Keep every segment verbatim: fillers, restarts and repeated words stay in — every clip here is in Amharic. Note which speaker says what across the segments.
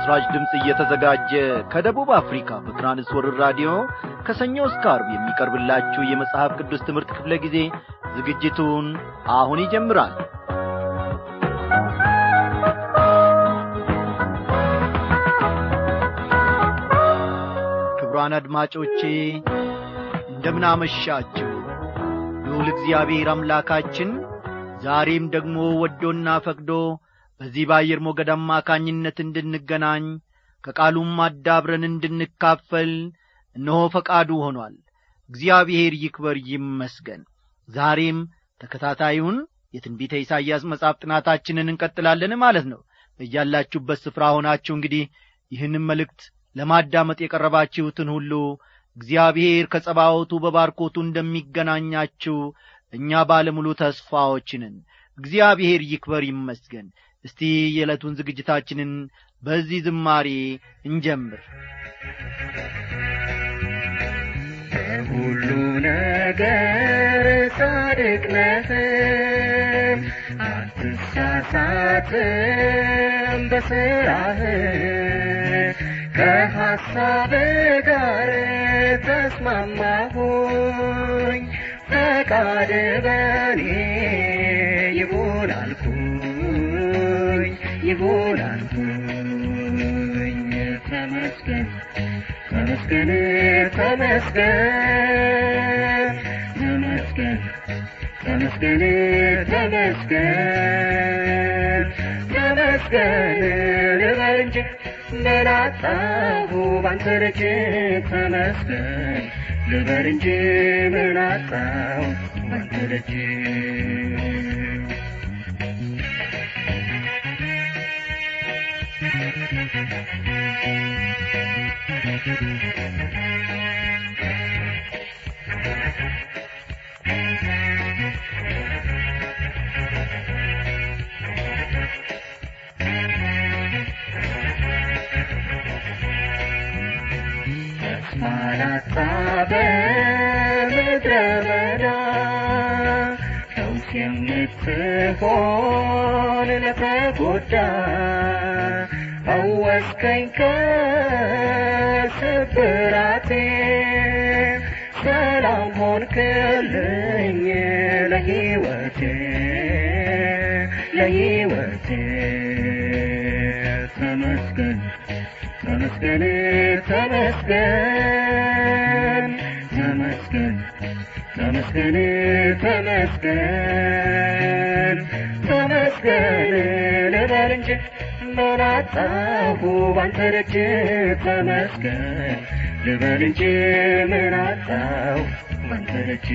Speaker 1: ለምስራች ድምጽ እየተዘጋጀ ከደቡብ አፍሪካ በትራንስወርልድ ራዲዮ ከሰኞ እስከ ዓርብ የሚቀርብላችሁ የመጽሐፍ ቅዱስ ትምህርት ክፍለ ጊዜ ዝግጅቱን አሁን ይጀምራል። ክቡራን አድማጮቼ እንደምን አመሻችሁ። ልዑል እግዚአብሔር አምላካችን ዛሬም ደግሞ ወዶና ፈቅዶ በዚህ በአየር ሞገድ አማካኝነት እንድንገናኝ ከቃሉም አዳብረን እንድንካፈል እነሆ ፈቃዱ ሆኗል። እግዚአብሔር ይክበር ይመስገን። ዛሬም ተከታታዩን የትንቢተ ኢሳይያስ መጽሐፍ ጥናታችንን እንቀጥላለን ማለት ነው። በያላችሁበት ስፍራ ሆናችሁ እንግዲህ ይህንን መልእክት ለማዳመጥ የቀረባችሁትን ሁሉ እግዚአብሔር ከጸባዖቱ በባርኮቱ እንደሚገናኛችሁ እኛ ባለሙሉ ተስፋዎች ነን። እግዚአብሔር ይክበር ይመስገን። እስቲ የዕለቱን ዝግጅታችንን በዚህ ዝማሬ እንጀምር።
Speaker 2: ሁሉ ነገር ጻድቅ ነህ፣ አትሳሳትም በሥራህ፣ ከሐሳብ ጋር ተስማማሁኝ፣ ፈቃድ በኔ ይሁን አልኩኝ ይሁን አልኩኝ። ተመስገን ተመስገን ተመስገን ተመስገን ተመስገን ተመስገን ተመስገን ልበል እንጂ ምን አጣሁ ባንተ ልጅ። ተመስገን ልበል እንጂ ምን አጣሁ ባንተ ልጅ። ተስፋ በምድረ በዳ ፈውስ የምትሆን ለተጎዳ፣ ፈወስከኝ ከስብራቴ፣ ሰላም ሆንክልኝ ለሕይወቴ ለሕይወቴ። ተመስገን ተመስገን ተመስገን ተመስገን ተመስገን ተመስገን ተመስገን ልበል እንጂ ምን አጣሁ ባንተ ደጅ። ተመስገን ልበል እንጂ ምን አጣሁ ባንተ ደጅ።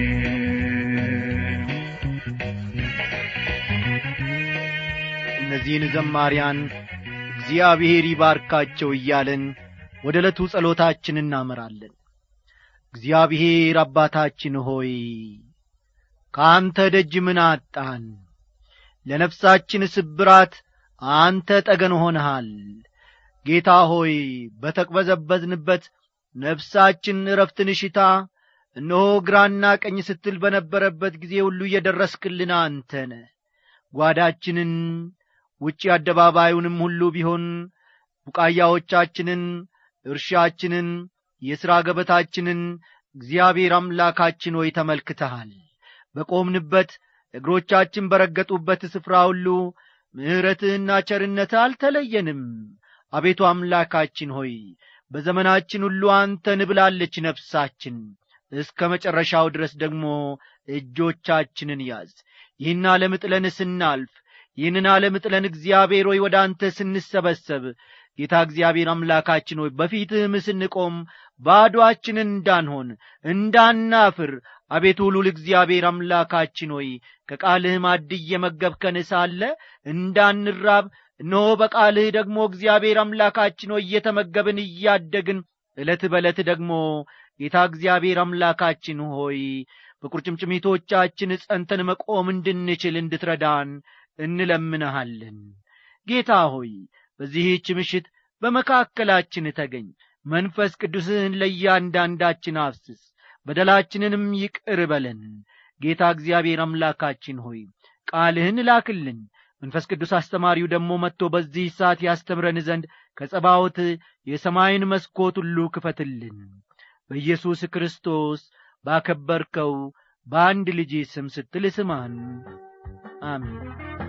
Speaker 1: እነዚህን ዘማሪያን እግዚአብሔር ይባርካቸው እያለን ወደ ዕለቱ ጸሎታችን እናመራለን። እግዚአብሔር አባታችን ሆይ ከአንተ ደጅ ምን አጣን? ለነፍሳችን ስብራት አንተ ጠገን ሆነሃል። ጌታ ሆይ በተቅበዘበዝንበት ነፍሳችን ዕረፍትን ሽታ እነሆ ግራና ቀኝ ስትል በነበረበት ጊዜ ሁሉ የደረስክልን አንተ ነህ። ጓዳችንን ውጪ አደባባዩንም ሁሉ ቢሆን ቡቃያዎቻችንን፣ እርሻችንን፣ የሥራ ገበታችንን እግዚአብሔር አምላካችን ሆይ ተመልክተሃል። በቆምንበት እግሮቻችን በረገጡበት ስፍራ ሁሉ ምሕረትህና ቸርነትህ አልተለየንም። አቤቱ አምላካችን ሆይ በዘመናችን ሁሉ አንተን ብላለች ነፍሳችን። እስከ መጨረሻው ድረስ ደግሞ እጆቻችንን ያዝ። ይህን ዓለም ጥለን ስናልፍ፣ ይህንን ዓለም ጥለን እግዚአብሔር ሆይ ወደ አንተ ስንሰበሰብ ጌታ እግዚአብሔር አምላካችን ሆይ በፊትህም ስንቆም ባዶአችንን እንዳንሆን እንዳናፍር አቤቱ ልዑል እግዚአብሔር አምላካችን ሆይ ከቃልህ ማዕድ እየመገብከን ሳለ እንዳንራብ እነሆ በቃልህ ደግሞ እግዚአብሔር አምላካችን ሆይ እየተመገብን እያደግን ዕለት በዕለት ደግሞ ጌታ እግዚአብሔር አምላካችን ሆይ በቁርጭምጭሚቶቻችን ጸንተን መቆም እንድንችል እንድትረዳን እንለምንሃለን። ጌታ ሆይ በዚህች ምሽት በመካከላችን ተገኝ። መንፈስ ቅዱስህን ለእያንዳንዳችን አፍስስ፣ በደላችንንም ይቅር በለን። ጌታ እግዚአብሔር አምላካችን ሆይ ቃልህን ላክልን፣ መንፈስ ቅዱስ አስተማሪው ደግሞ መጥቶ በዚህ ሰዓት ያስተምረን ዘንድ ከጸባዖት የሰማይን መስኮት ሁሉ ክፈትልን በኢየሱስ ክርስቶስ ባከበርከው በአንድ ልጅ ስም ስትል ስማን። አሜን።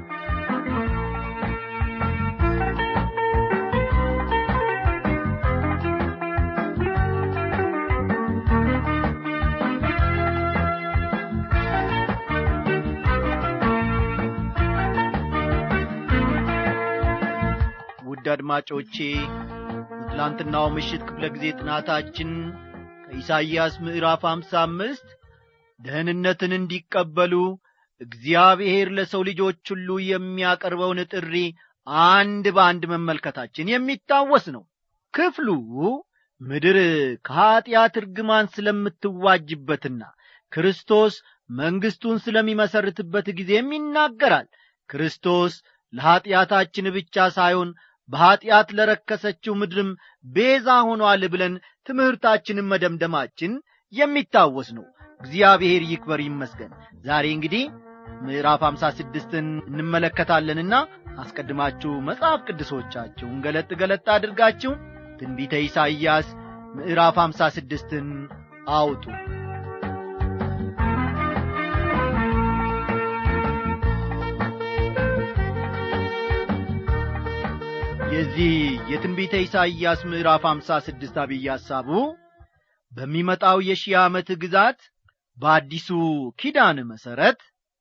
Speaker 1: ውድ አድማጮቼ በትላንትናው ምሽት ክፍለ ጊዜ ጥናታችን ከኢሳይያስ ምዕራፍ ሃምሳ አምስት ደህንነትን እንዲቀበሉ እግዚአብሔር ለሰው ልጆች ሁሉ የሚያቀርበውን ጥሪ አንድ በአንድ መመልከታችን የሚታወስ ነው። ክፍሉ ምድር ከኀጢአት እርግማን ስለምትዋጅበትና ክርስቶስ መንግሥቱን ስለሚመሰርትበት ጊዜም ይናገራል። ክርስቶስ ለኀጢአታችን ብቻ ሳይሆን በኀጢአት ለረከሰችው ምድርም ቤዛ ሆኗል ብለን ትምህርታችንን መደምደማችን የሚታወስ ነው። እግዚአብሔር ይክበር ይመስገን። ዛሬ እንግዲህ ምዕራፍ ሃምሳ ስድስትን እንመለከታለንና አስቀድማችሁ መጽሐፍ ቅዱሶቻችሁን ገለጥ ገለጥ አድርጋችሁ ትንቢተ ኢሳይያስ ምዕራፍ ሃምሳ ስድስትን አውጡ። የዚህ የትንቢተ ኢሳይያስ ምዕራፍ ሃምሳ ስድስት አብይ ሐሳቡ በሚመጣው የሺህ ዓመት ግዛት በአዲሱ ኪዳን መሠረት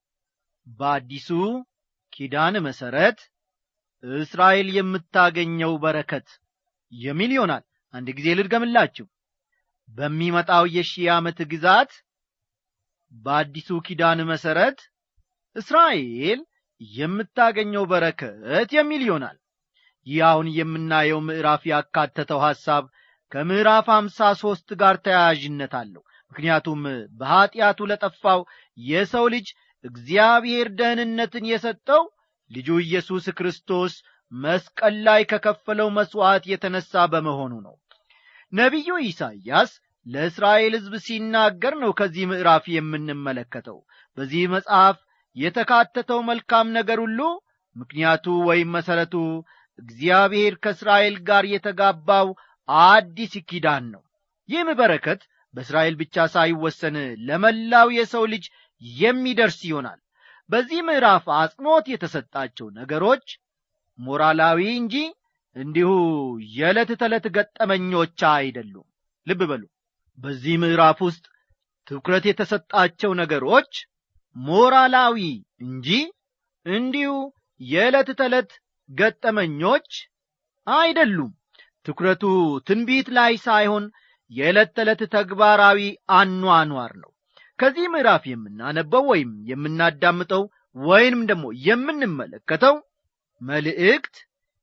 Speaker 1: በአዲሱ ኪዳን መሠረት እስራኤል የምታገኘው በረከት የሚል ይሆናል። አንድ ጊዜ ልድገምላችሁ። በሚመጣው የሺህ ዓመት ግዛት በአዲሱ ኪዳን መሠረት እስራኤል የምታገኘው በረከት የሚል ይሆናል። ይህ አሁን የምናየው ምዕራፍ ያካተተው ሐሳብ ከምዕራፍ ሃምሳ ሦስት ጋር ተያያዥነት አለው። ምክንያቱም በኀጢአቱ ለጠፋው የሰው ልጅ እግዚአብሔር ደህንነትን የሰጠው ልጁ ኢየሱስ ክርስቶስ መስቀል ላይ ከከፈለው መሥዋዕት የተነሣ በመሆኑ ነው። ነቢዩ ኢሳይያስ ለእስራኤል ሕዝብ ሲናገር ነው ከዚህ ምዕራፍ የምንመለከተው። በዚህ መጽሐፍ የተካተተው መልካም ነገር ሁሉ ምክንያቱ ወይም መሠረቱ እግዚአብሔር ከእስራኤል ጋር የተጋባው አዲስ ኪዳን ነው። ይህም በረከት በእስራኤል ብቻ ሳይወሰን ለመላው የሰው ልጅ የሚደርስ ይሆናል። በዚህ ምዕራፍ አጽንዖት የተሰጣቸው ነገሮች ሞራላዊ እንጂ እንዲሁ የዕለት ተዕለት ገጠመኞች አይደሉም። ልብ በሉ። በዚህ ምዕራፍ ውስጥ ትኩረት የተሰጣቸው ነገሮች ሞራላዊ እንጂ እንዲሁ የዕለት ተዕለት ገጠመኞች አይደሉም። ትኩረቱ ትንቢት ላይ ሳይሆን የዕለት ተዕለት ተግባራዊ አኗኗር ነው። ከዚህ ምዕራፍ የምናነበው ወይም የምናዳምጠው ወይንም ደግሞ የምንመለከተው መልእክት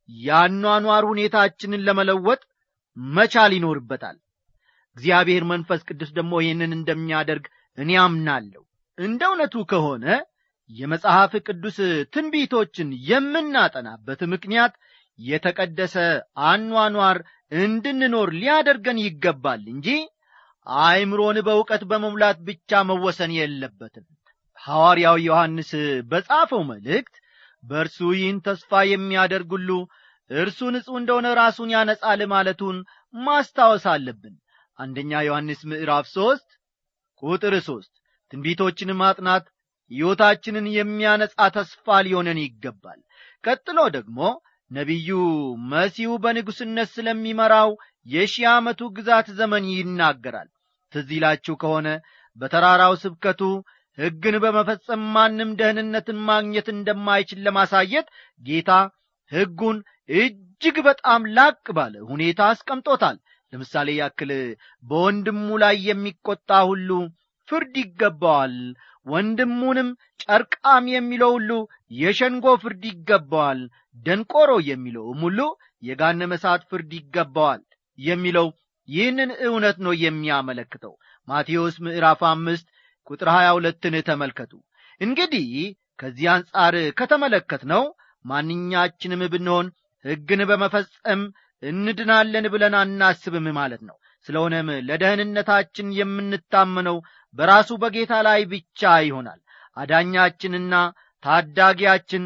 Speaker 1: የአኗኗር ሁኔታችንን ለመለወጥ መቻል ይኖርበታል። እግዚአብሔር መንፈስ ቅዱስ ደግሞ ይህንን እንደሚያደርግ እኔ አምናለሁ። እንደ እውነቱ ከሆነ የመጽሐፍ ቅዱስ ትንቢቶችን የምናጠናበት ምክንያት የተቀደሰ አኗኗር እንድንኖር ሊያደርገን ይገባል እንጂ አእምሮን በእውቀት በመሙላት ብቻ መወሰን የለበትም። ሐዋርያው ዮሐንስ በጻፈው መልእክት በእርሱ ይህን ተስፋ የሚያደርግ ሁሉ እርሱ ንጹሕ እንደሆነ ራሱን ያነጻል ማለቱን ማስታወስ አለብን። አንደኛ ዮሐንስ ምዕራፍ ሦስት ቁጥር ሦስት ትንቢቶችን ማጥናት ሕይወታችንን የሚያነጻ ተስፋ ሊሆነን ይገባል። ቀጥሎ ደግሞ ነቢዩ መሲሁ በንጉሥነት ስለሚመራው የሺህ ዓመቱ ግዛት ዘመን ይናገራል። ትዝ ይላችሁ ከሆነ በተራራው ስብከቱ ሕግን በመፈጸም ማንም ደህንነትን ማግኘት እንደማይችል ለማሳየት ጌታ ሕጉን እጅግ በጣም ላቅ ባለ ሁኔታ አስቀምጦታል። ለምሳሌ ያክል በወንድሙ ላይ የሚቆጣ ሁሉ ፍርድ ይገባዋል፣ ወንድሙንም ጨርቃም የሚለው ሁሉ የሸንጎ ፍርድ ይገባዋል፣ ደንቆሮ የሚለውም ሁሉ የገሃነመ እሳት ፍርድ ይገባዋል የሚለው ይህንን እውነት ነው የሚያመለክተው። ማቴዎስ ምዕራፍ አምስት ቁጥር ሀያ ሁለትን ተመልከቱ። እንግዲህ ከዚህ አንጻር ከተመለከትነው ማንኛችንም ብንሆን ሕግን በመፈጸም እንድናለን ብለን አናስብም ማለት ነው። ስለሆነም ለደህንነታችን የምንታመነው በራሱ በጌታ ላይ ብቻ ይሆናል። አዳኛችንና ታዳጊያችን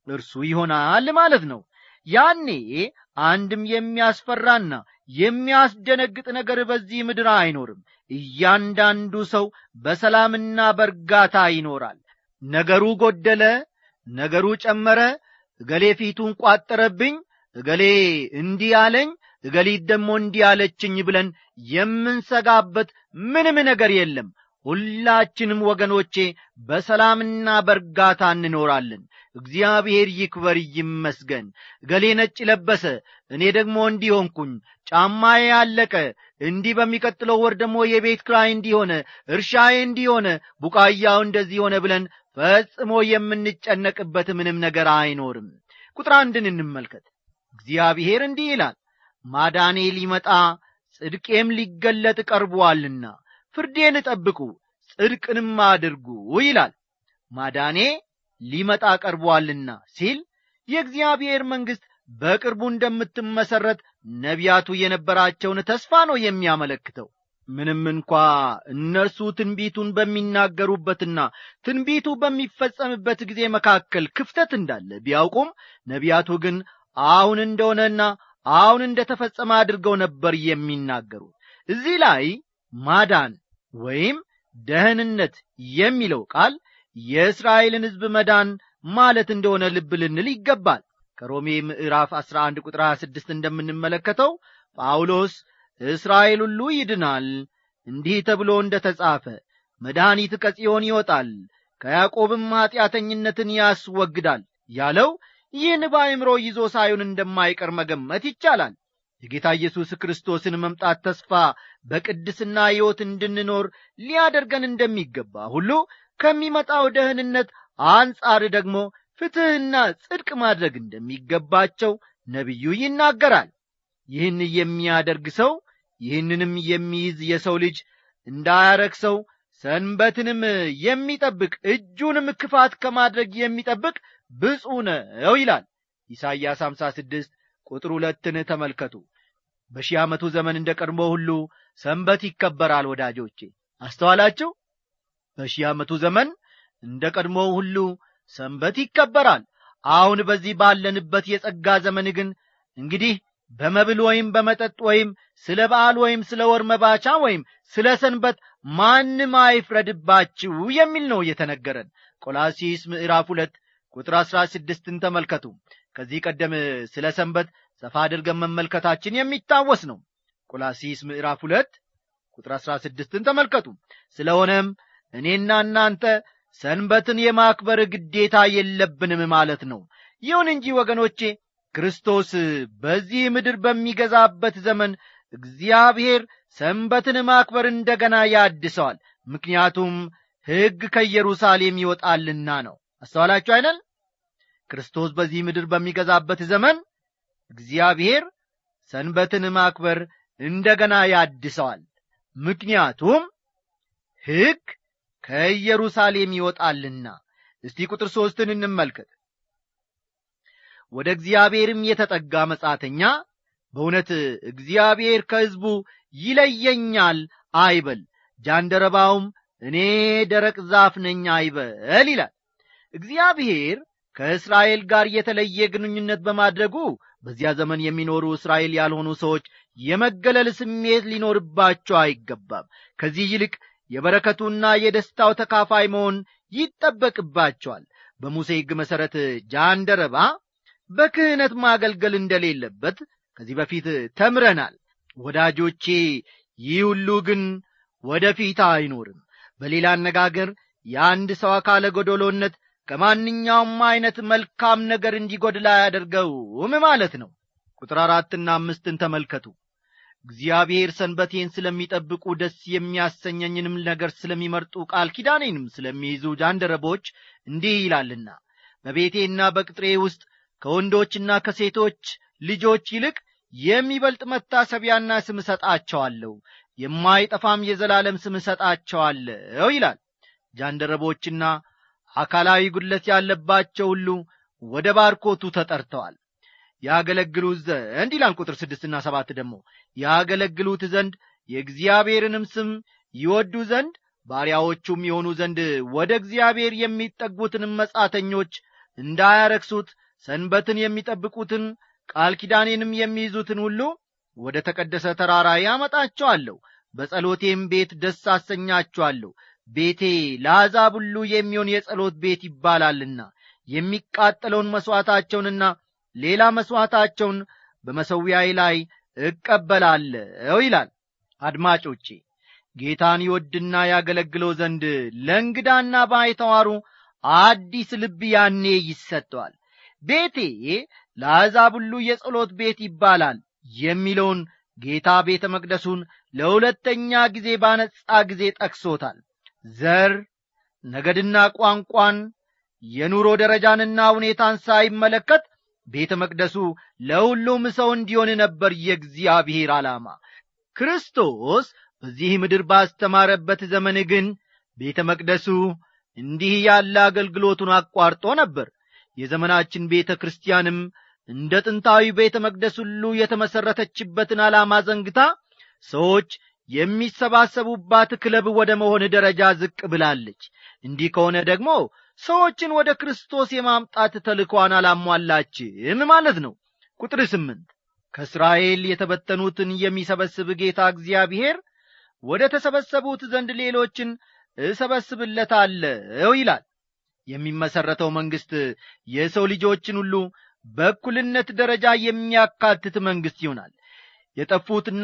Speaker 1: እርሱ ይሆናል ማለት ነው። ያኔ አንድም የሚያስፈራና የሚያስደነግጥ ነገር በዚህ ምድር አይኖርም። እያንዳንዱ ሰው በሰላምና በእርጋታ ይኖራል። ነገሩ ጎደለ፣ ነገሩ ጨመረ፣ እገሌ ፊቱን ቋጠረብኝ፣ እገሌ እንዲህ አለኝ፣ እገሊት ደግሞ እንዲህ አለችኝ ብለን የምንሰጋበት ምንም ነገር የለም። ሁላችንም ወገኖቼ በሰላምና በእርጋታ እንኖራለን። እግዚአብሔር ይክበር ይመስገን። እገሌ ነጭ ለበሰ፣ እኔ ደግሞ እንዲህ ሆንኩኝ፣ ጫማዬ ያለቀ፣ እንዲህ በሚቀጥለው ወር ደግሞ የቤት ኪራይ እንዲሆነ፣ እርሻዬ እንዲሆነ፣ ቡቃያው እንደዚህ ሆነ ብለን ፈጽሞ የምንጨነቅበት ምንም ነገር አይኖርም። ቁጥር አንድን እንመልከት። እግዚአብሔር እንዲህ ይላል፣ ማዳኔ ሊመጣ ጽድቄም ሊገለጥ ቀርቧልና ፍርዴን ጠብቁ ጽድቅንም አድርጉ ይላል። ማዳኔ ሊመጣ ቀርቧልና ሲል የእግዚአብሔር መንግሥት በቅርቡ እንደምትመሰረት ነቢያቱ የነበራቸውን ተስፋ ነው የሚያመለክተው። ምንም እንኳ እነርሱ ትንቢቱን በሚናገሩበትና ትንቢቱ በሚፈጸምበት ጊዜ መካከል ክፍተት እንዳለ ቢያውቁም ነቢያቱ ግን አሁን እንደሆነና አሁን እንደተፈጸመ አድርገው ነበር የሚናገሩት። እዚህ ላይ ማዳን ወይም ደህንነት የሚለው ቃል የእስራኤልን ሕዝብ መዳን ማለት እንደሆነ ልብ ልንል ይገባል። ከሮሜ ምዕራፍ አስራ አንድ ቁጥር ሀያ ስድስት እንደምንመለከተው ጳውሎስ እስራኤል ሁሉ ይድናል፣ እንዲህ ተብሎ እንደተጻፈ መድኃኒት ከጽዮን ይወጣል፣ ከያዕቆብም ኀጢአተኝነትን ያስወግዳል ያለው ይህን በአእምሮ ይዞ ሳይሆን እንደማይቀር መገመት ይቻላል። የጌታ ኢየሱስ ክርስቶስን መምጣት ተስፋ በቅድስና ሕይወት እንድንኖር ሊያደርገን እንደሚገባ ሁሉ ከሚመጣው ደህንነት አንጻር ደግሞ ፍትሕና ጽድቅ ማድረግ እንደሚገባቸው ነቢዩ ይናገራል። ይህን የሚያደርግ ሰው ይህንንም የሚይዝ የሰው ልጅ እንዳያረክሰው ሰንበትንም የሚጠብቅ እጁንም ክፋት ከማድረግ የሚጠብቅ ብፁዕ ነው ይላል። ኢሳይያስ ሃምሳ ስድስት ቁጥር ሁለትን ተመልከቱ። በሺህ ዓመቱ ዘመን እንደ ቀድሞ ሁሉ ሰንበት ይከበራል። ወዳጆቼ አስተዋላችሁ? በሺህ ዓመቱ ዘመን እንደ ቀድሞ ሁሉ ሰንበት ይከበራል። አሁን በዚህ ባለንበት የጸጋ ዘመን ግን እንግዲህ በመብል ወይም በመጠጥ ወይም ስለ በዓል ወይም ስለ ወር መባቻ ወይም ስለ ሰንበት ማንም አይፍረድባችሁ የሚል ነው የተነገረን። ቆላስይስ ምዕራፍ ሁለት ቁጥር አሥራ ስድስትን ተመልከቱ። ከዚህ ቀደም ስለ ሰንበት ሰፋ አድርገን መመልከታችን የሚታወስ ነው። ቆላስይስ ምዕራፍ ሁለት ቁጥር አሥራ ስድስትን ተመልከቱ። ስለሆነም እኔና እናንተ ሰንበትን የማክበር ግዴታ የለብንም ማለት ነው። ይሁን እንጂ ወገኖቼ ክርስቶስ በዚህ ምድር በሚገዛበት ዘመን እግዚአብሔር ሰንበትን ማክበር እንደገና ያድሰዋል። ምክንያቱም ሕግ ከኢየሩሳሌም ይወጣልና ነው። አስተዋላችሁ አይደል? ክርስቶስ በዚህ ምድር በሚገዛበት ዘመን እግዚአብሔር ሰንበትን ማክበር እንደገና ያድሰዋል። ምክንያቱም ሕግ ከኢየሩሳሌም ይወጣልና። እስቲ ቁጥር ሦስትን እንመልከት። ወደ እግዚአብሔርም የተጠጋ መጻተኛ በእውነት እግዚአብሔር ከሕዝቡ ይለየኛል አይበል፣ ጃንደረባውም እኔ ደረቅ ዛፍ ነኝ አይበል ይላል። እግዚአብሔር ከእስራኤል ጋር የተለየ ግንኙነት በማድረጉ በዚያ ዘመን የሚኖሩ እስራኤል ያልሆኑ ሰዎች የመገለል ስሜት ሊኖርባቸው አይገባም። ከዚህ ይልቅ የበረከቱና የደስታው ተካፋይ መሆን ይጠበቅባቸዋል። በሙሴ ሕግ መሠረት ጃንደረባ በክህነት ማገልገል እንደሌለበት ከዚህ በፊት ተምረናል። ወዳጆቼ ይህ ሁሉ ግን ወደፊት አይኖርም። በሌላ አነጋገር የአንድ ሰው አካለ ጎዶሎነት ከማንኛውም አይነት መልካም ነገር እንዲጎድል አያደርገውም ማለት ነው። ቁጥር አራትና አምስትን ተመልከቱ። እግዚአብሔር ሰንበቴን ስለሚጠብቁ ደስ የሚያሰኘኝንም ነገር ስለሚመርጡ ቃል ኪዳኔንም ስለሚይዙ ጃንደረቦች እንዲህ ይላልና በቤቴና በቅጥሬ ውስጥ ከወንዶችና ከሴቶች ልጆች ይልቅ የሚበልጥ መታሰቢያና ስም እሰጣቸዋለሁ፣ የማይጠፋም የዘላለም ስም እሰጣቸዋለሁ ይላል። ጃንደረቦችና አካላዊ ጉድለት ያለባቸው ሁሉ ወደ ባርኮቱ ተጠርተዋል። ያገለግሉት ዘንድ ይላል ቁጥር ስድስትና ሰባት ደግሞ ያገለግሉት ዘንድ የእግዚአብሔርንም ስም ይወዱ ዘንድ ባሪያዎቹም የሆኑ ዘንድ ወደ እግዚአብሔር የሚጠጉትንም መጻተኞች እንዳያረክሱት ሰንበትን የሚጠብቁትን ቃል ኪዳኔንም የሚይዙትን ሁሉ ወደ ተቀደሰ ተራራ ያመጣቸዋለሁ፣ በጸሎቴም ቤት ደስ አሰኛቸዋለሁ። ቤቴ ለአሕዛብ ሁሉ የሚሆን የጸሎት ቤት ይባላልና የሚቃጠለውን መሥዋዕታቸውንና ሌላ መሥዋዕታቸውን በመሠዊያዬ ላይ እቀበላለሁ ይላል። አድማጮቼ ጌታን ይወድና ያገለግለው ዘንድ ለእንግዳና ባይተዋሩ አዲስ ልብ ያኔ ይሰጠዋል። ቤቴ ለአሕዛብ ሁሉ የጸሎት ቤት ይባላል የሚለውን ጌታ ቤተ መቅደሱን ለሁለተኛ ጊዜ ባነጻ ጊዜ ጠቅሶታል። ዘር፣ ነገድና ቋንቋን፣ የኑሮ ደረጃንና ሁኔታን ሳይመለከት ቤተ መቅደሱ ለሁሉም ሰው እንዲሆን ነበር የእግዚአብሔር ዓላማ። ክርስቶስ በዚህ ምድር ባስተማረበት ዘመን ግን ቤተ መቅደሱ እንዲህ ያለ አገልግሎቱን አቋርጦ ነበር። የዘመናችን ቤተ ክርስቲያንም እንደ ጥንታዊ ቤተ መቅደስ ሁሉ የተመሰረተችበትን ዓላማ ዘንግታ ሰዎች የሚሰባሰቡባት ክለብ ወደ መሆን ደረጃ ዝቅ ብላለች። እንዲህ ከሆነ ደግሞ ሰዎችን ወደ ክርስቶስ የማምጣት ተልእኮዋን አላሟላችም ማለት ነው። ቁጥር ስምንት ከእስራኤል የተበተኑትን የሚሰበስብ ጌታ እግዚአብሔር ወደ ተሰበሰቡት ዘንድ ሌሎችን እሰበስብለታለሁ ይላል። የሚመሰረተው መንግሥት የሰው ልጆችን ሁሉ በእኩልነት ደረጃ የሚያካትት መንግሥት ይሆናል። የጠፉትና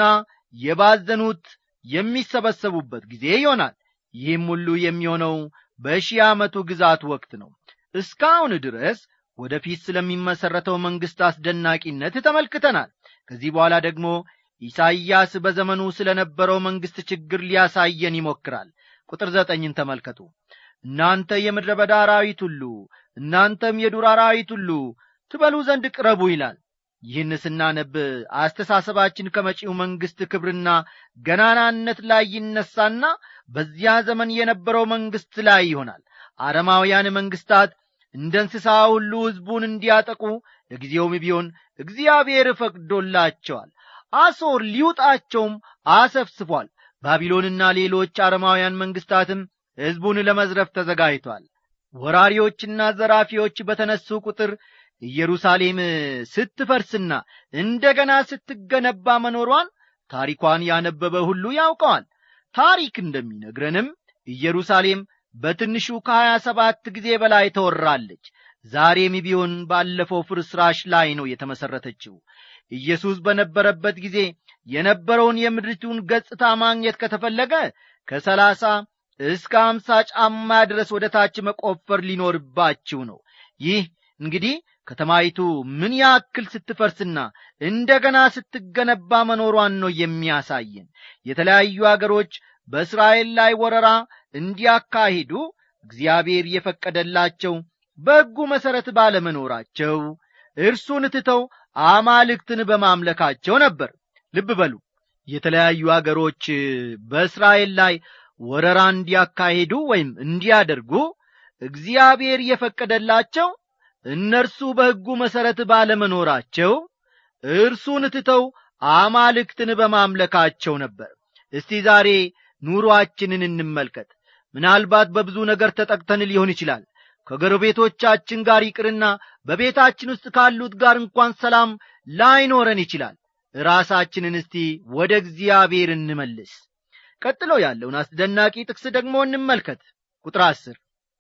Speaker 1: የባዘኑት የሚሰበሰቡበት ጊዜ ይሆናል። ይህም ሁሉ የሚሆነው በሺህ ዓመቱ ግዛት ወቅት ነው። እስካሁን ድረስ ወደፊት ስለሚመሰረተው መንግሥት አስደናቂነት ተመልክተናል። ከዚህ በኋላ ደግሞ ኢሳይያስ በዘመኑ ስለነበረው መንግሥት ችግር ሊያሳየን ይሞክራል። ቁጥር ዘጠኝን ተመልከቱ። እናንተ የምድረ በዳ አራዊት ሁሉ፣ እናንተም የዱር አራዊት ሁሉ ትበሉ ዘንድ ቅረቡ ይላል። ይህን ስናነብ አስተሳሰባችን ከመጪው መንግሥት ክብርና ገናናነት ላይ ይነሳና በዚያ ዘመን የነበረው መንግሥት ላይ ይሆናል። አረማውያን መንግሥታት እንደ እንስሳ ሁሉ ሕዝቡን እንዲያጠቁ ለጊዜውም ቢሆን እግዚአብሔር ፈቅዶላቸዋል። አሦር ሊውጣቸውም አሰፍስፏል። ባቢሎንና ሌሎች አረማውያን መንግሥታትም ሕዝቡን ለመዝረፍ ተዘጋጅቷል። ወራሪዎችና ዘራፊዎች በተነሱ ቁጥር ኢየሩሳሌም ስትፈርስና እንደገና ስትገነባ መኖሯን ታሪኳን ያነበበ ሁሉ ያውቀዋል። ታሪክ እንደሚነግረንም ኢየሩሳሌም በትንሹ ከሀያ ሰባት ጊዜ በላይ ተወራለች። ዛሬም ቢሆን ባለፈው ፍርስራሽ ላይ ነው የተመሰረተችው። ኢየሱስ በነበረበት ጊዜ የነበረውን የምድሪቱን ገጽታ ማግኘት ከተፈለገ ከሰላሳ እስከ አምሳ ጫማ ድረስ ወደ ታች መቆፈር ሊኖርባችሁ ነው። ይህ እንግዲህ ከተማይቱ ምን ያክል ስትፈርስና እንደገና ስትገነባ መኖሯን ነው የሚያሳየን። የተለያዩ አገሮች በእስራኤል ላይ ወረራ እንዲያካሂዱ እግዚአብሔር የፈቀደላቸው በሕጉ መሠረት ባለመኖራቸው እርሱን ትተው አማልክትን በማምለካቸው ነበር። ልብ በሉ፣ የተለያዩ አገሮች በእስራኤል ላይ ወረራ እንዲያካሂዱ ወይም እንዲያደርጉ እግዚአብሔር የፈቀደላቸው እነርሱ በሕጉ መሠረት ባለመኖራቸው እርሱን ትተው አማልክትን በማምለካቸው ነበር። እስቲ ዛሬ ኑሮአችንን እንመልከት። ምናልባት በብዙ ነገር ተጠቅተን ሊሆን ይችላል። ከጎረቤቶቻችን ጋር ይቅርና በቤታችን ውስጥ ካሉት ጋር እንኳን ሰላም ላይኖረን ይችላል። ራሳችንን እስቲ ወደ እግዚአብሔር እንመልስ። ቀጥሎ ያለውን አስደናቂ ጥቅስ ደግሞ እንመልከት። ቁጥር አስር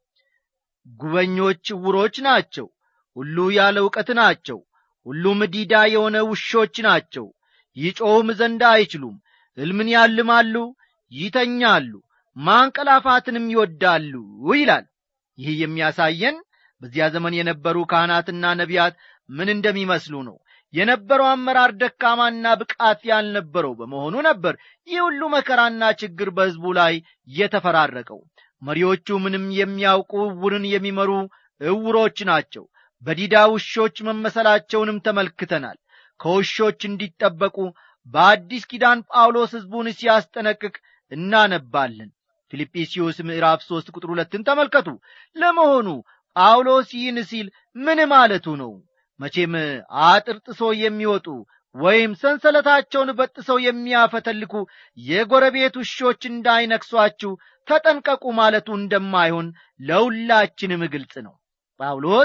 Speaker 1: ጉበኞች ዕውሮች ናቸው፣ ሁሉ ያለ ዕውቀት ናቸው፣ ሁሉም ዲዳ የሆነ ውሾች ናቸው፣ ይጮኹም ዘንድ አይችሉም፣ ሕልምን ያልማሉ፣ ይተኛሉ፣ ማንቀላፋትንም ይወዳሉ ይላል። ይህ የሚያሳየን በዚያ ዘመን የነበሩ ካህናትና ነቢያት ምን እንደሚመስሉ ነው። የነበረው አመራር ደካማና ብቃት ያልነበረው በመሆኑ ነበር ይህ ሁሉ መከራና ችግር በሕዝቡ ላይ የተፈራረቀው። መሪዎቹ ምንም የሚያውቁ ዕውርን የሚመሩ ዕውሮች ናቸው። በዲዳ ውሾች መመሰላቸውንም ተመልክተናል። ከውሾች እንዲጠበቁ በአዲስ ኪዳን ጳውሎስ ሕዝቡን ሲያስጠነቅቅ እናነባለን። ፊልጵስዩስ ምዕራፍ ሦስት ቁጥር ሁለትን ተመልከቱ። ለመሆኑ ጳውሎስ ይህን ሲል ምን ማለቱ ነው? መቼም አጥርጥሶ የሚወጡ ወይም ሰንሰለታቸውን በጥሰው የሚያፈተልኩ የጎረቤት ውሾች እንዳይነክሷችሁ ተጠንቀቁ ማለቱ እንደማይሆን ለሁላችንም ግልጽ ነው። ጳውሎስ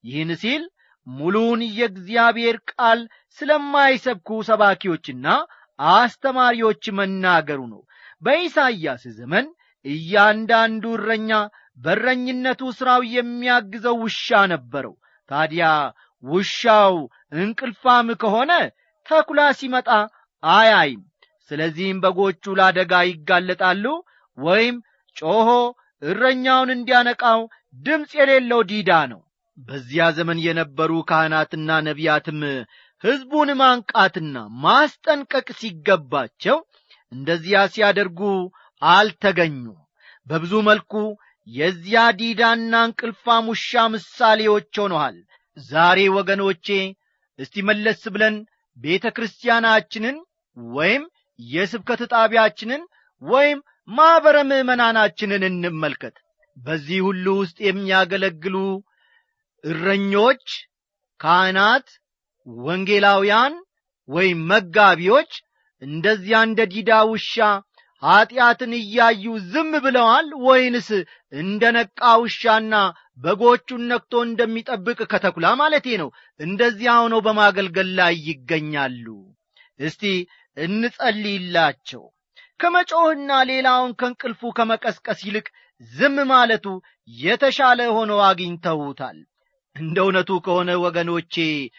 Speaker 1: ይህን ሲል ሙሉን የእግዚአብሔር ቃል ስለማይሰብኩ ሰባኪዎችና አስተማሪዎች መናገሩ ነው። በኢሳይያስ ዘመን እያንዳንዱ እረኛ በረኝነቱ ሥራው የሚያግዘው ውሻ ነበረው። ታዲያ ውሻው እንቅልፋም ከሆነ ተኩላ ሲመጣ አያይም። ስለዚህም በጎቹ ለአደጋ ይጋለጣሉ፣ ወይም ጮሆ እረኛውን እንዲያነቃው ድምፅ የሌለው ዲዳ ነው። በዚያ ዘመን የነበሩ ካህናትና ነቢያትም ሕዝቡን ማንቃትና ማስጠንቀቅ ሲገባቸው እንደዚያ ሲያደርጉ አልተገኙም። በብዙ መልኩ የዚያ ዲዳና እንቅልፋም ውሻ ምሳሌዎች ሆነዋል። ዛሬ ወገኖቼ እስቲ መለስ ብለን ቤተ ክርስቲያናችንን ወይም የስብከት ጣቢያችንን ወይም ማኅበረ ምዕመናናችንን እንመልከት። በዚህ ሁሉ ውስጥ የሚያገለግሉ እረኞች፣ ካህናት፣ ወንጌላውያን ወይም መጋቢዎች እንደዚያ እንደ ዲዳ ውሻ ኀጢአትን እያዩ ዝም ብለዋል ወይንስ እንደ ነቃ ውሻና በጎቹን ነክቶ እንደሚጠብቅ ከተኩላ ማለቴ ነው እንደዚያ ሆነው በማገልገል ላይ ይገኛሉ? እስቲ እንጸልይላቸው። ከመጮህና ሌላውን ከእንቅልፉ ከመቀስቀስ ይልቅ ዝም ማለቱ የተሻለ ሆኖ አግኝተውታል። እንደ እውነቱ ከሆነ ወገኖቼ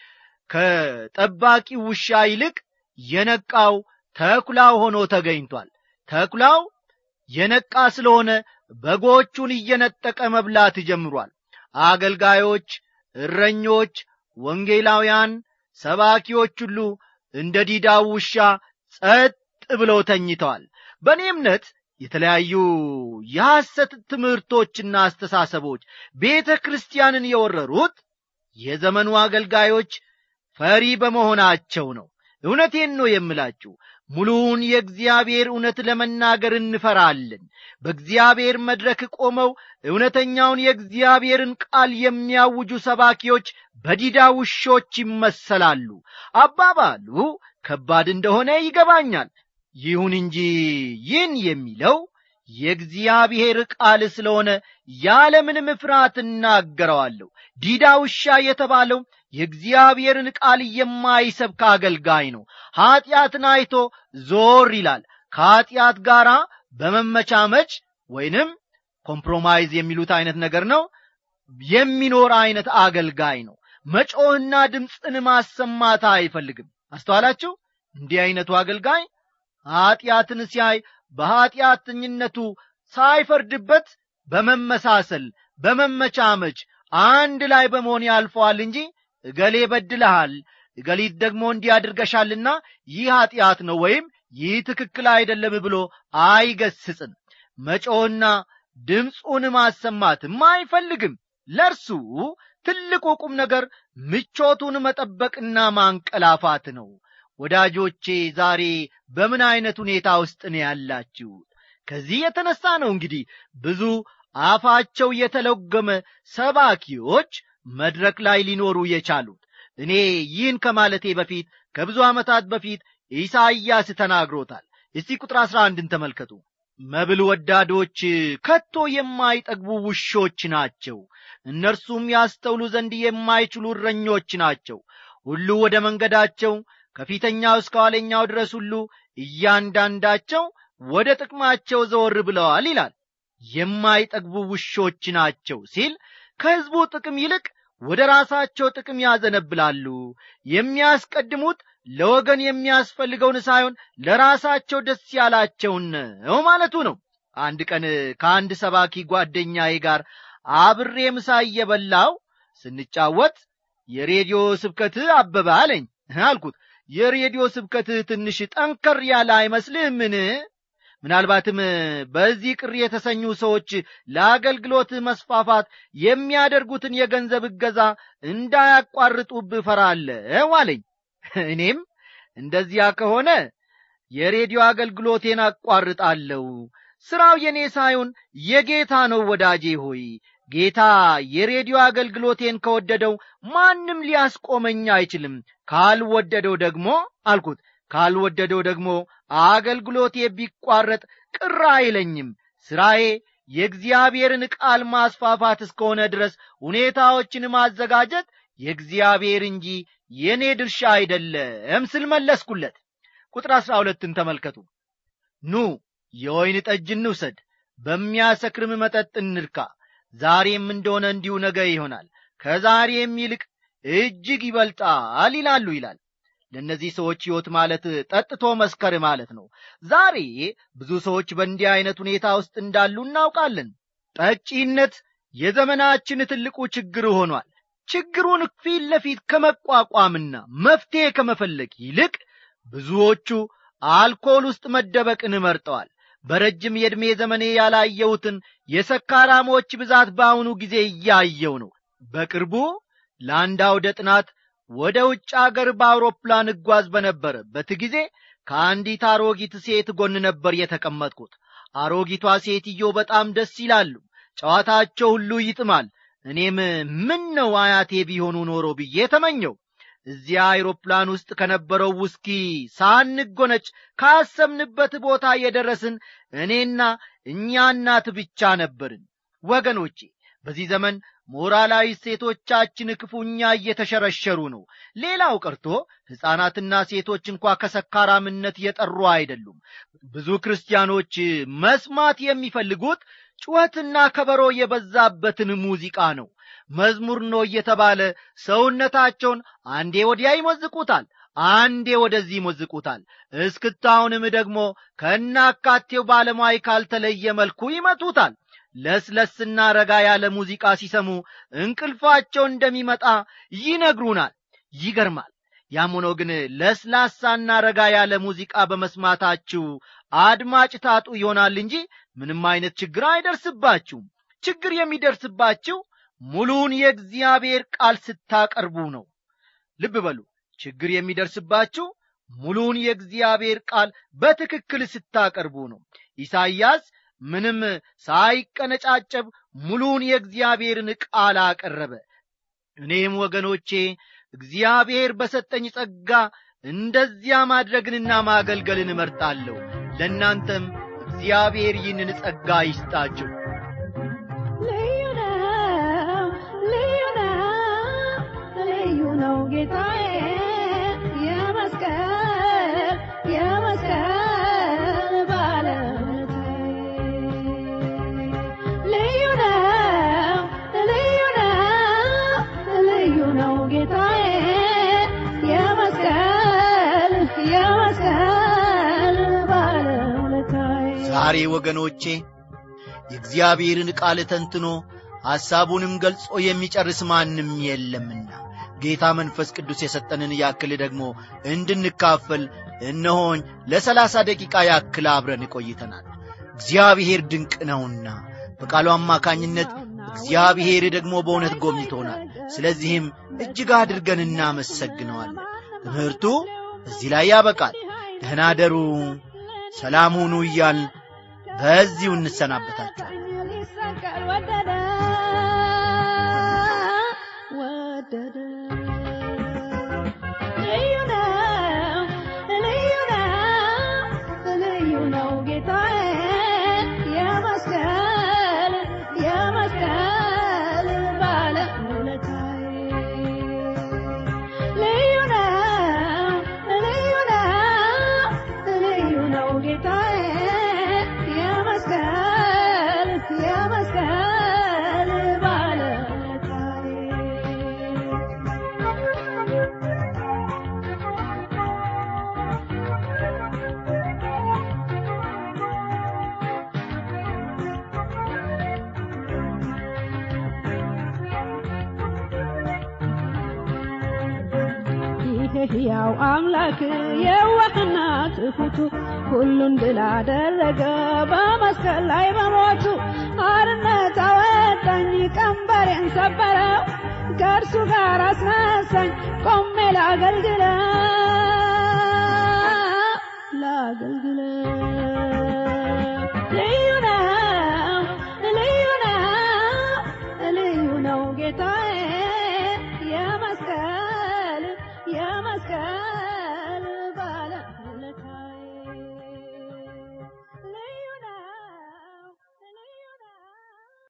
Speaker 1: ከጠባቂ ውሻ ይልቅ የነቃው ተኩላው ሆኖ ተገኝቷል። ተኩላው የነቃ ስለሆነ በጎቹን እየነጠቀ መብላት ጀምሯል። አገልጋዮች፣ እረኞች፣ ወንጌላውያን፣ ሰባኪዎች ሁሉ እንደ ዲዳው ውሻ ጸጥ ብለው ተኝተዋል። በእኔ እምነት የተለያዩ የሐሰት ትምህርቶችና አስተሳሰቦች ቤተ ክርስቲያንን የወረሩት የዘመኑ አገልጋዮች ፈሪ በመሆናቸው ነው። እውነቴን ነው የምላችሁ። ሙሉውን የእግዚአብሔር እውነት ለመናገር እንፈራለን። በእግዚአብሔር መድረክ ቆመው እውነተኛውን የእግዚአብሔርን ቃል የሚያውጁ ሰባኪዎች በዲዳ ውሾች ይመሰላሉ። አባባሉ ከባድ እንደሆነ ይገባኛል። ይሁን እንጂ ይህን የሚለው የእግዚአብሔር ቃል ስለሆነ ያለምንም ፍርሃት እናገረዋለሁ። ዲዳ ውሻ የተባለው የእግዚአብሔርን ቃል የማይሰብክ አገልጋይ ነው። ኀጢአትን አይቶ ዞር ይላል። ከኀጢአት ጋር በመመቻመች ወይንም ኮምፕሮማይዝ የሚሉት አይነት ነገር ነው የሚኖር አይነት አገልጋይ ነው። መጮህና ድምፅን ማሰማት አይፈልግም። አስተዋላችሁ? እንዲህ አይነቱ አገልጋይ ኀጢአትን ሲያይ በኀጢአተኝነቱ ሳይፈርድበት በመመሳሰል በመመቻመች አንድ ላይ በመሆን ያልፈዋል እንጂ እገሌ በድለሃል፣ እገሊት ደግሞ እንዲያድርገሻልና ይህ ኀጢአት ነው ወይም ይህ ትክክል አይደለም ብሎ አይገስጽም። መጮህና ድምፁን ማሰማትም አይፈልግም። ለርሱ ትልቁ ቁም ነገር ምቾቱን መጠበቅና ማንቀላፋት ነው። ወዳጆቼ ዛሬ በምን አይነት ሁኔታ ውስጥ ነው ያላችሁት? ከዚህ የተነሳ ነው እንግዲህ ብዙ አፋቸው የተለጎመ ሰባኪዎች መድረክ ላይ ሊኖሩ የቻሉት። እኔ ይህን ከማለቴ በፊት ከብዙ ዓመታት በፊት ኢሳይያስ ተናግሮታል። እስቲ ቁጥር አስራ አንድን ተመልከቱ። መብል ወዳዶች ከቶ የማይጠግቡ ውሾች ናቸው፣ እነርሱም ያስተውሉ ዘንድ የማይችሉ እረኞች ናቸው። ሁሉ ወደ መንገዳቸው ከፊተኛው እስከ ኋለኛው ድረስ ሁሉ እያንዳንዳቸው ወደ ጥቅማቸው ዘወር ብለዋል ይላል። የማይጠግቡ ውሾች ናቸው ሲል ከሕዝቡ ጥቅም ይልቅ ወደ ራሳቸው ጥቅም ያዘነብላሉ። የሚያስቀድሙት ለወገን የሚያስፈልገውን ሳይሆን ለራሳቸው ደስ ያላቸውን ነው ማለቱ ነው። አንድ ቀን ከአንድ ሰባኪ ጓደኛዬ ጋር አብሬ ምሳ እየበላሁ ስንጫወት የሬዲዮ ስብከት አበበ አለኝ። አልኩት፣ የሬዲዮ ስብከት ትንሽ ጠንከር ያለ አይመስልህምን? ምናልባትም በዚህ ቅር የተሰኙ ሰዎች ለአገልግሎት መስፋፋት የሚያደርጉትን የገንዘብ እገዛ እንዳያቋርጡብህ እፈራለሁ አለኝ። እኔም እንደዚያ ከሆነ የሬዲዮ አገልግሎቴን አቋርጣለሁ፣ ሥራው የኔ ሳይሆን የጌታ ነው። ወዳጄ ሆይ ጌታ የሬዲዮ አገልግሎቴን ከወደደው ማንም ሊያስቆመኝ አይችልም። ካልወደደው ደግሞ አልኩት ካልወደደው ደግሞ አገልግሎቴ ቢቋረጥ ቅር አይለኝም። ሥራዬ የእግዚአብሔርን ቃል ማስፋፋት እስከሆነ ድረስ ሁኔታዎችን ማዘጋጀት የእግዚአብሔር እንጂ የኔ ድርሻ አይደለም ስል መለስኩለት። ቁጥር አስራ ሁለትን ተመልከቱ። ኑ የወይን ጠጅ እንውሰድ፣ በሚያሰክርም መጠጥ እንርካ፣ ዛሬም እንደሆነ እንዲሁ ነገ ይሆናል፣ ከዛሬም ይልቅ እጅግ ይበልጣል ይላሉ ይላል። ለእነዚህ ሰዎች ሕይወት ማለት ጠጥቶ መስከር ማለት ነው። ዛሬ ብዙ ሰዎች በእንዲህ አይነት ሁኔታ ውስጥ እንዳሉ እናውቃለን። ጠጪነት የዘመናችን ትልቁ ችግር ሆኗል። ችግሩን ፊት ለፊት ከመቋቋምና መፍትሄ ከመፈለግ ይልቅ ብዙዎቹ አልኮል ውስጥ መደበቅን መርጠዋል። በረጅም የዕድሜ ዘመኔ ያላየሁትን የሰካራሞች ብዛት በአሁኑ ጊዜ እያየው ነው። በቅርቡ ለአንድ አውደ ጥናት ወደ ውጭ አገር በአውሮፕላን እጓዝ በነበረበት ጊዜ ከአንዲት አሮጊት ሴት ጎን ነበር የተቀመጥኩት። አሮጊቷ ሴትዮ በጣም ደስ ይላሉ፣ ጨዋታቸው ሁሉ ይጥማል። እኔም ምን ነው አያቴ ቢሆኑ ኖሮ ብዬ ተመኘው። እዚያ አውሮፕላን ውስጥ ከነበረው ውስኪ ሳንጎነጭ ካሰብንበት ቦታ የደረስን እኔና እኛ እናት ብቻ ነበርን። ወገኖቼ በዚህ ዘመን ሞራላዊ ሴቶቻችን ክፉኛ እየተሸረሸሩ ነው። ሌላው ቀርቶ ሕፃናትና ሴቶች እንኳን ከሰካራምነት የጠሩ አይደሉም። ብዙ ክርስቲያኖች መስማት የሚፈልጉት ጩኸትና ከበሮ የበዛበትን ሙዚቃ ነው። መዝሙር ነው እየተባለ ሰውነታቸውን አንዴ ወዲያ ይሞዝቁታል፣ አንዴ ወደዚህ ይሞዝቁታል። እስክታውንም ደግሞ ከናካቴው ባለማይ ካልተለየ መልኩ ይመቱታል። ለስለስና ረጋ ያለ ሙዚቃ ሲሰሙ እንቅልፋቸው እንደሚመጣ ይነግሩናል። ይገርማል። ያም ሆኖ ግን ለስላሳና ረጋ ያለ ሙዚቃ በመስማታችሁ አድማጭ ታጡ ይሆናል እንጂ ምንም አይነት ችግር አይደርስባችሁም። ችግር የሚደርስባችሁ ሙሉን የእግዚአብሔር ቃል ስታቀርቡ ነው። ልብ በሉ፣ ችግር የሚደርስባችሁ ሙሉን የእግዚአብሔር ቃል በትክክል ስታቀርቡ ነው። ኢሳይያስ ምንም ሳይቀነጫጨብ ሙሉን የእግዚአብሔርን ቃል አቀረበ። እኔም ወገኖቼ እግዚአብሔር በሰጠኝ ጸጋ እንደዚያ ማድረግንና ማገልገልን እመርጣለሁ። ለእናንተም እግዚአብሔር ይህንን ጸጋ ይስጣችሁ።
Speaker 3: ልዩ ነው፣ ልዩ ነው፣ ልዩ ነው ጌታዬ የመስቀል የመስቀል ባለውለታዬ። ልዩ ነው፣ ልዩ ነው፣ ልዩ ነው ጌታዬ የመስቀል የመስቀል ባለውለታዬ።
Speaker 1: ዛሬ ወገኖቼ የእግዚአብሔርን ቃል ተንትኖ ሐሳቡንም ገልጾ የሚጨርስ ማንም የለምና ጌታ መንፈስ ቅዱስ የሰጠንን ያክል ደግሞ እንድንካፈል እነሆኝ ለሰላሳ ደቂቃ ያክል አብረን ቆይተናል። እግዚአብሔር ድንቅ ነውና በቃሉ አማካኝነት እግዚአብሔር ደግሞ በእውነት ጎብኝቶናል። ስለዚህም እጅግ አድርገን እናመሰግነዋለን። ትምህርቱ እዚህ ላይ ያበቃል። ደህና ደሩ፣ ሰላም ሁኑ እያልን በዚሁ እንሰናበታችኋለን።
Speaker 3: ወደደ ወደደ ልዩ ነው፣ ልዩ ነው፣ ልዩ ነው ጌታዬ የመስቀል የመስቀል ባለውለታዬ። ልዩ ነው፣ ልዩ ነው፣ ልዩ ነው ጌታዬ የመስቀል የመስቀል ባለውለታዬ። ይሄ ሕያው አምላክ የዋህና ትሑቱ ሁሉን ድል አደረገ በመስቀል ላይ በሞቱ። አርነት አወጣኝ ቀንበሬን ሰበረው፣ ከእርሱ ጋር አስነሳኝ ቆሜ ላገልግለው።